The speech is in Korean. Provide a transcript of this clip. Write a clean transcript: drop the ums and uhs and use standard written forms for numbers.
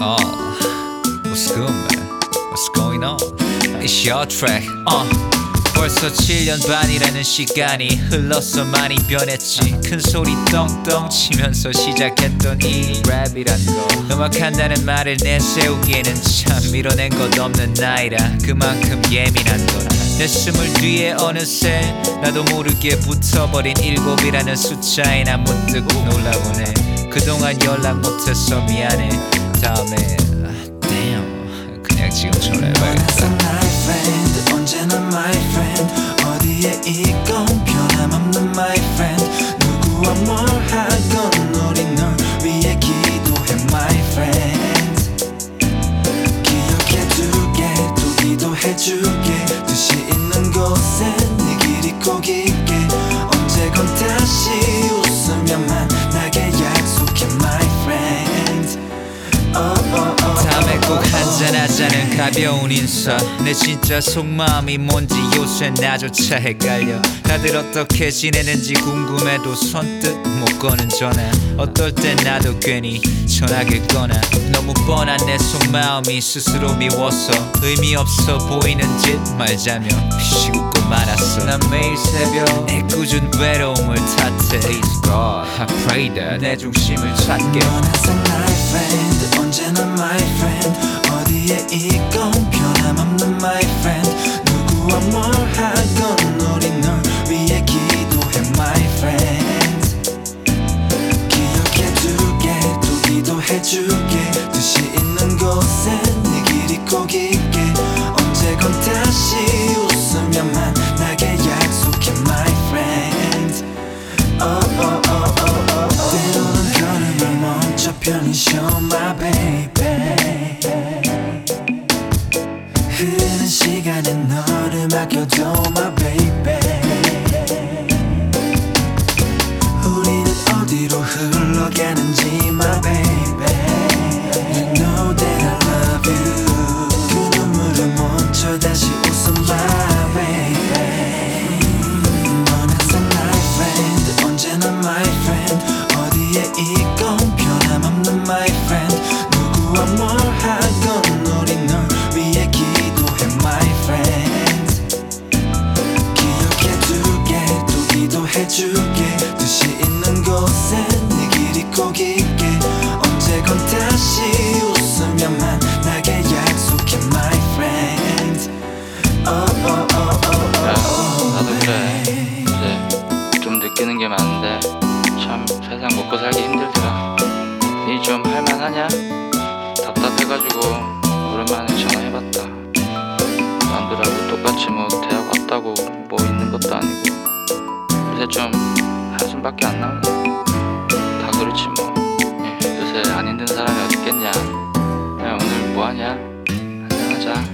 Oh, what's good, man? What's going on? It's your track. 벌써 7년 반이라는 시간이 흘렀어. 많이 변했지. 큰 소리 떵떵 치면서 시작했던 이 랩이란 거, 음악한다는 말을 내세우기에는 참 밀어낸 것 없는 나이라 그만큼 예민한 거라. 내 22에 어느새 나도 모르게 붙어버린 7이라는 숫자에 난 문득 놀라보네. 그동안 연락 못해서 미안해. 다음에 damn 그냥 지금 전화해봐야겠다. my friend, 언제나 my friend. 어디에 있건 변함없는 my friend. 누구와 뭘 하건 우리 널 위해 기도해 my friend. 기억해두게 또 기도해줄게. 뜻이 있는 곳에 네 길 있고 깊게 언제건 다시 웃으며 만나게 약속해 my friend. 다음에 꼭 한잔하자는 가벼운 인사. 내 진짜 속마음이 뭔지 요새 나조차 헷갈려. 다들 어떻게 지내는지 궁금해도 선뜻 못 거는 전화. 어떨 땐 나도 괜히 전화를 꺼나. 너무 뻔한 내 속마음이 스스로 미워서 의미 없어 보이는 짓 말자며 비웃고 말았어. 난 매일 새벽 애꿎은 외로움을 탓해. Please God, I pray that 내 중심을 찾게. 넌 항상 my friend, 언제나 my friend. 어디에 있건 변함없는 my friend. 누구와 뭘 하건 우리 널 위해 기도해 my friend. 기억해두게 또 기도해줄게. 뜻이 있는 곳에 네 길 있고 깊게 언제건 다시 웃으며 만나게 약속해 my friend. 때로는 걸음을 멈춰 편히 쉬어 my baby. 흐르는 시간에 너를 맡겨줘 my baby. 우리는 어디로 흘러가는지 my baby. You know that I love you. 그 눈물을 멈춰 다시 웃어 my baby. 넌 항상 my friend, 언제나 my friend. 어디에 있건 변함없는 my friend. 누구와 뭘 하건 우리 널 위해 기도해 my friend. 기억해두게 또 기도해줄게. 뜻이 있는 곳에 네 길 있고 깊게 언제건 다시 웃으며 만나게 약속해 my friend. 나도 그래. 이제 좀 느끼는 게 많은데 참 세상 먹고 살기 힘들더라. 니 좀 할만하냐? 답답해가지고 오랜만에 전화해봤다. 남들하고 똑같이 뭐 대학 왔다고 뭐 있는 것도 아니고 요새 좀 한숨밖에 안 나오네. 다 그렇지 뭐. 요새 안 힘든 사람이 어딨겠냐. 야, 오늘 뭐하냐? 한잔하자.